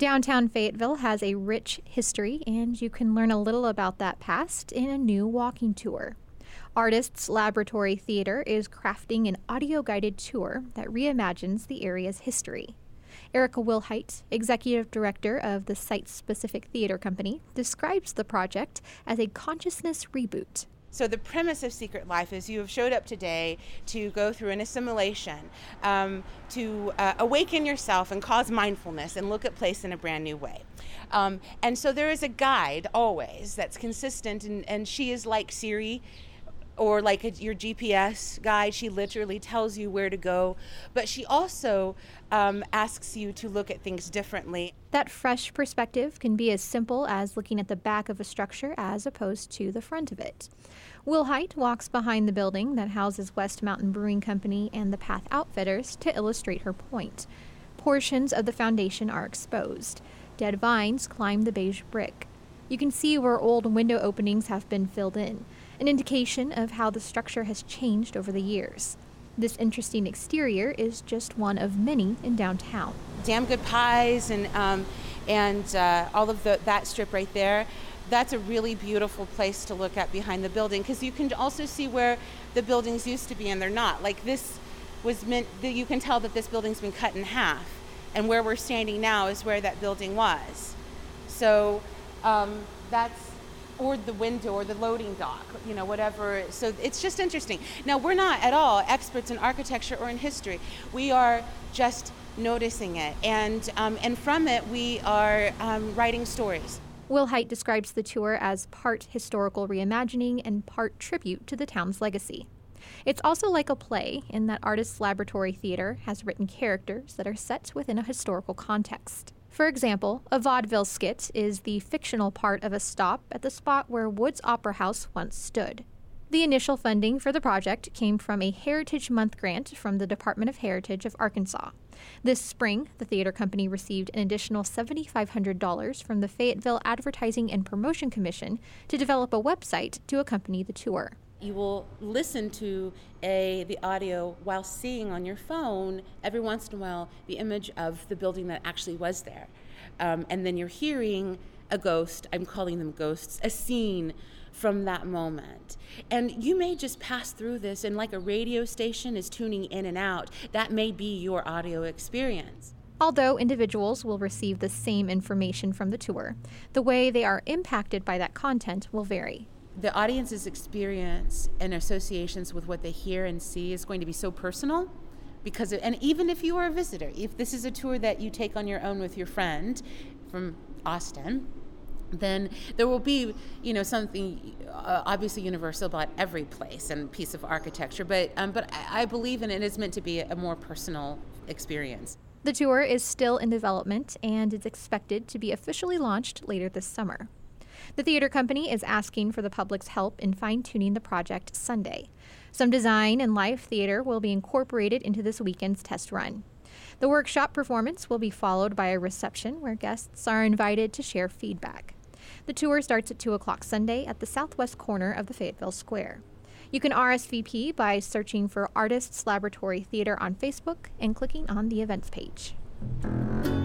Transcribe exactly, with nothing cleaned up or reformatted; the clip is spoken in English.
Downtown Fayetteville has a rich history, and you can learn a little about that past in a new walking tour. Artists Laboratory Theater is crafting an audio-guided tour that reimagines the area's history. Erica Wilhite, executive director of the Site-Specific Theater Company, describes the project as a consciousness reboot. So the premise of Secret Life is you have showed up today to go through an assimilation, um, to uh, awaken yourself and cause mindfulness and look at place in a brand new way. Um, and so there is a guide always that's consistent, and, and she is like Siri or like a, your G P S guide. She literally tells you where to go, but she also um, asks you to look at things differently. That fresh perspective can be as simple as looking at the back of a structure as opposed to the front of it. Wilhite walks behind the building that houses West Mountain Brewing Company and the Path Outfitters to illustrate her point. Portions of the foundation are exposed. Dead vines climb the beige brick. You can see where old window openings have been filled in, an indication of how the structure has changed over the years. This interesting exterior is just one of many in downtown. Damn Good Pies and um, and uh, all of the, that strip right there, that's a really beautiful place to look at behind the building, because you can also see where the buildings used to be and they're not. Like this was meant, you can tell that this building's been cut in half, and where we're standing now is where that building was. So um, that's, or the window or the loading dock, you know, whatever. So it's just interesting. Now, we're not at all experts in architecture or in history. We are just noticing it, and um, and from it we are um, writing stories. Wilhite describes the tour as part historical reimagining and part tribute to the town's legacy. It's also like a play in that Artists Laboratory Theater has written characters that are set within a historical context. For example, a vaudeville skit is the fictional part of a stop at the spot where Woods Opera House once stood. The initial funding for the project came from a Heritage Month grant from the Department of Heritage of Arkansas. This spring, the theater company received an additional seven thousand five hundred dollars from the Fayetteville Advertising and Promotion Commission to develop a website to accompany the tour. You will listen to a the audio while seeing on your phone every once in a while the image of the building that actually was there. Um, and then you're hearing a ghost, I'm calling them ghosts, a scene from that moment. And you may just pass through this, and like a radio station is tuning in and out, that may be your audio experience. Although individuals will receive the same information from the tour, the way they are impacted by that content will vary. The audience's experience and associations with what they hear and see is going to be so personal, because, and even if you are a visitor, if this is a tour that you take on your own with your friend from Austin, then there will be, you know, something uh, obviously universal about every place and piece of architecture, but um, but I, I believe in it is meant to be a more personal experience. The tour is still in development and is expected to be officially launched later this summer. The theater company is asking for the public's help in fine-tuning the project Sunday. Some design and live theater will be incorporated into this weekend's test run. The workshop performance will be followed by a reception where guests are invited to share feedback. The tour starts at two o'clock Sunday at the southwest corner of the Fayetteville Square. You can R S V P by searching for Artists Laboratory Theater on Facebook and clicking on the events page.